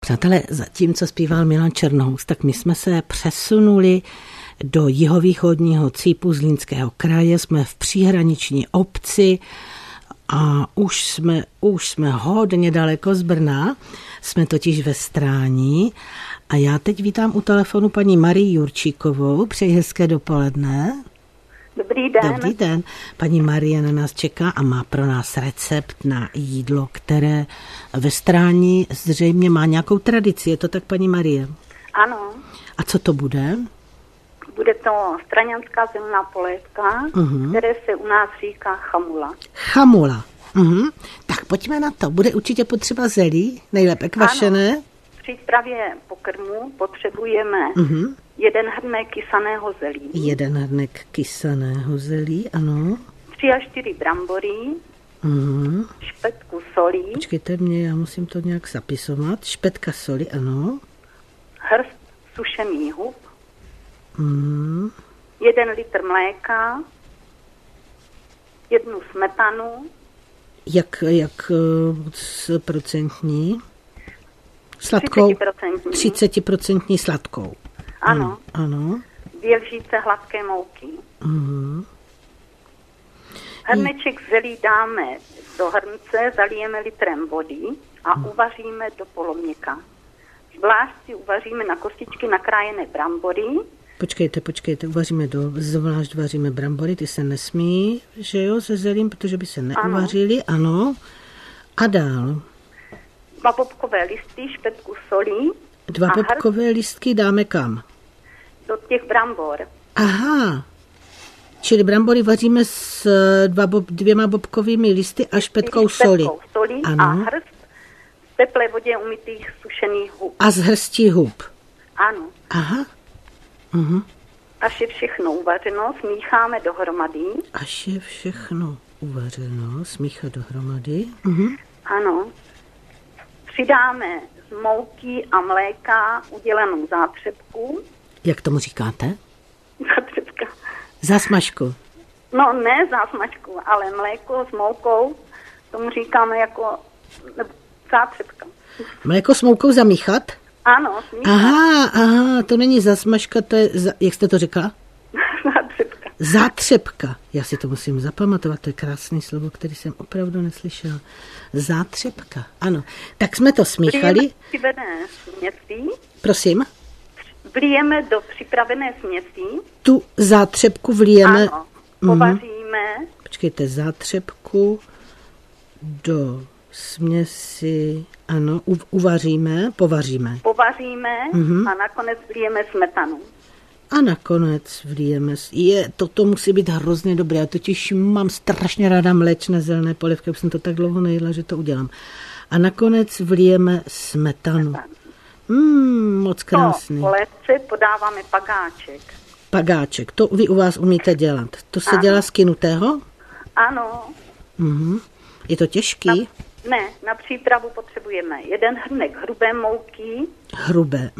Přátelé, zatímco zpíval Milan Černohous, tak my jsme se přesunuli do jihovýchodního cípu Zlínského kraje, jsme v příhraniční obci a už jsme hodně daleko z Brna, jsme totiž ve Strání a já teď vítám u telefonu paní Marii Jurčíkovou, přeji hezké dopoledne. Dobrý den. Dobrý den. Paní Marie na nás čeká a má pro nás recept na jídlo, které ve Strání zřejmě má nějakou tradici. Je to tak, paní Marie? Ano. A co to bude? Bude to straňanská zelená polévka, které se u nás říká chamula. Chamula. Tak pojďme na to. Bude určitě potřeba zelí, nejlépe kvašené. Ano. Při přípravě pokrmu potřebujeme 1 hrnek kysaného zelí. 1 hrnek kysaného zelí, ano. 3 až 4 brambory. Špetku soli. Počkejte mě, já musím to nějak zapisovat. Špetka soli, ano. Hrst sušený hub. 1 litr mléka. 1 smetanu. Jak procentní? Sladkou? 30% sladkou. Ano. Ano. 2 lžíce hladké mouky. Hrneček zelí dáme do hrnce, zalijeme litrem vody a uvaříme do poloměka. Zvlášť si uvaříme na kostičky nakrájené brambory. Počkejte, zvlášť vaříme brambory, ty se nesmí, že jo, se zelím, protože by se neuvařily, ano. A dál? 2 bobkové listy, špetku solí. 2 bobkové listky dáme kam? Do těch brambor. Aha, čili brambory vaříme s 2 bobkovými listy a špetkou soli. Ano. A hrst v teplé vodě umytých sušených hub. A z hrstí hub. Ano. Aha. Až je všechno uvařeno, smícháme dohromady. Až je všechno uvařeno, smíchat dohromady. Ano. Přidáme z mouky a mléka udělanou zátřepku. Jak tomu říkáte? Zátřepka. Zásmažku. No ne zásmažku, ale mléko s moukou, tomu říkáme jako zátřepka. Mléko s moukou zamíchat? Ano, smíchat. Aha, to není zásmažka, to je, jak jste to řekla? Zátřepka. Zátřepka. Já si to musím zapamatovat, to je krásné slovo, který jsem opravdu neslyšela. Zátřepka, ano. Tak jsme to smíchali. Připravené směsi. Prosím? Vlijeme do připravené směsi. Tu zátřepku vlijeme. Ano, povaříme. Počkejte, zátřepku do směsi, ano, povaříme. Povaříme a nakonec vlijeme smetanu. A nakonec vlijeme, toto musí být hrozně dobré, já totiž mám strašně ráda mléčné zelené polévky, už jsem to tak dlouho nejedla, že to udělám. A nakonec vlijeme smetanu. Moc krásný. Po polévce podáváme pagáček. Pagáček, to vy u vás umíte dělat. To se dělá z kynutého? Ano. Je to těžký? Na přípravu potřebujeme 1 hrnek hrubé mouky. Hrubé,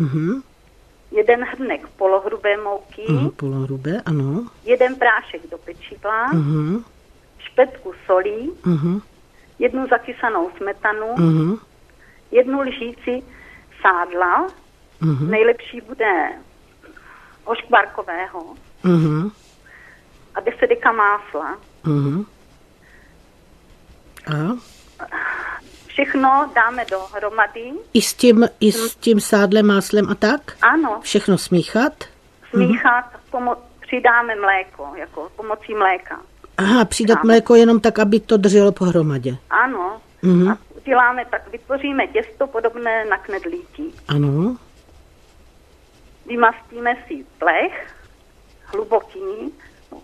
1 hrnek polohrubé mouky. Polohrubé, ano. 1 prášek do pečiva. Špetku solí. 1 zakysanou smetanu. 1 lžíci sádla. Nejlepší bude hoškvarkového. A 10 deka másla. A? Všechno dáme dohromady. I s tím sádlem, máslem a tak? Ano. Všechno smíchat? Přidáme mléko, jako pomocí mléka. Aha, přidat mléko jenom tak, aby to drželo pohromadě. Ano. A uděláme tak, vytvoříme těsto podobné na knedlíky. Ano. Vymastíme si plech, hluboký,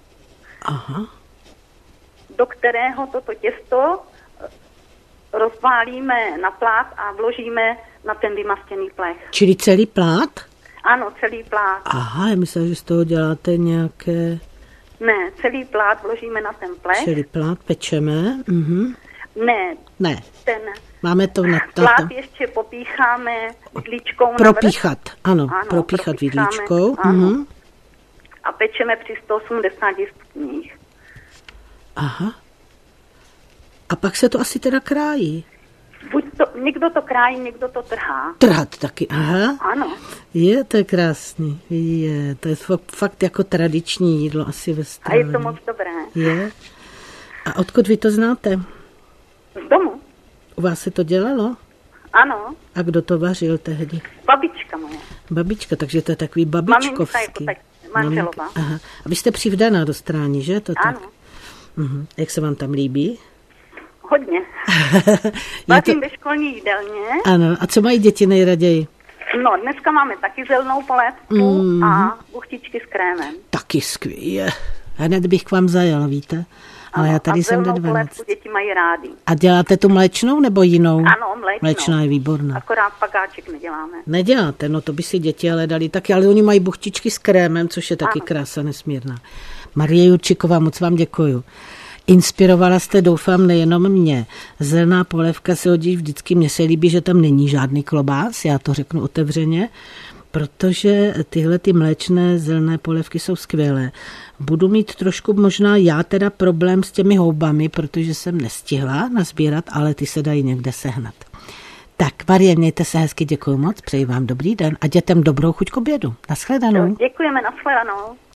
do kterého toto těsto rozpálíme na plát a vložíme na ten vymastěný plech. Čili celý plát? Ano, celý plát. Aha, já myslím, že z toho děláte nějaké... Ne, celý plát vložíme na ten plech. Celý plát pečeme? Ne. Máme to na plát ještě popícháme vidličkou. Propíchat, ano, propíchat vidličkou. A pečeme při 180 stupních. Aha. A pak se to asi teda krájí. Někdo to krájí, někdo to trhá. Trhat taky, aha. Ano. To je krásný. To je fakt jako tradiční jídlo asi ve Stravě. A je to moc dobré. Je. A odkud vy to znáte? Z domu. U vás se to dělalo? Ano. A kdo to vařil tehdy? Babička moje. Babička, takže to je takový babičkovský. Maminka jako tak manželová. Aha. A vy jste přivdaná do Stráni, že? To ano. Tak? Jak se vám tam líbí? Hodně. Vařím ve školní jídelně. Ano. A co mají děti nejraději? No, dneska máme taky zelenou polévku a buchtičky s krémem. Taky skvělé. Hned bych k vám zajel, víte? Ale já tady jsem do 12. Děti mají rádi. A děláte tu mléčnou nebo jinou? Ano, mléčnou. Mléčná je výborná. Akorát pagáček neděláme. Neděláte, no to by si děti ale dali taky, ale oni mají buchtičky s krémem, což je taky krása nesmírná. Marie Jurčíková, moc vám děkuju. Inspirovala jste, doufám, nejenom mě. Zelená polévka se hodí vždycky, mně se líbí, že tam není žádný klobás, já to řeknu otevřeně, protože tyhle ty mléčné zelené polévky jsou skvělé. Budu mít trošku možná já teda problém s těmi houbami, protože jsem nestihla nazbírat, ale ty se dají někde sehnat. Tak, Marie, mějte se hezky, děkuji moc, přeji vám dobrý den a dětem dobrou chuť k obědu. Naschledanou. Děkujeme, naschledanou.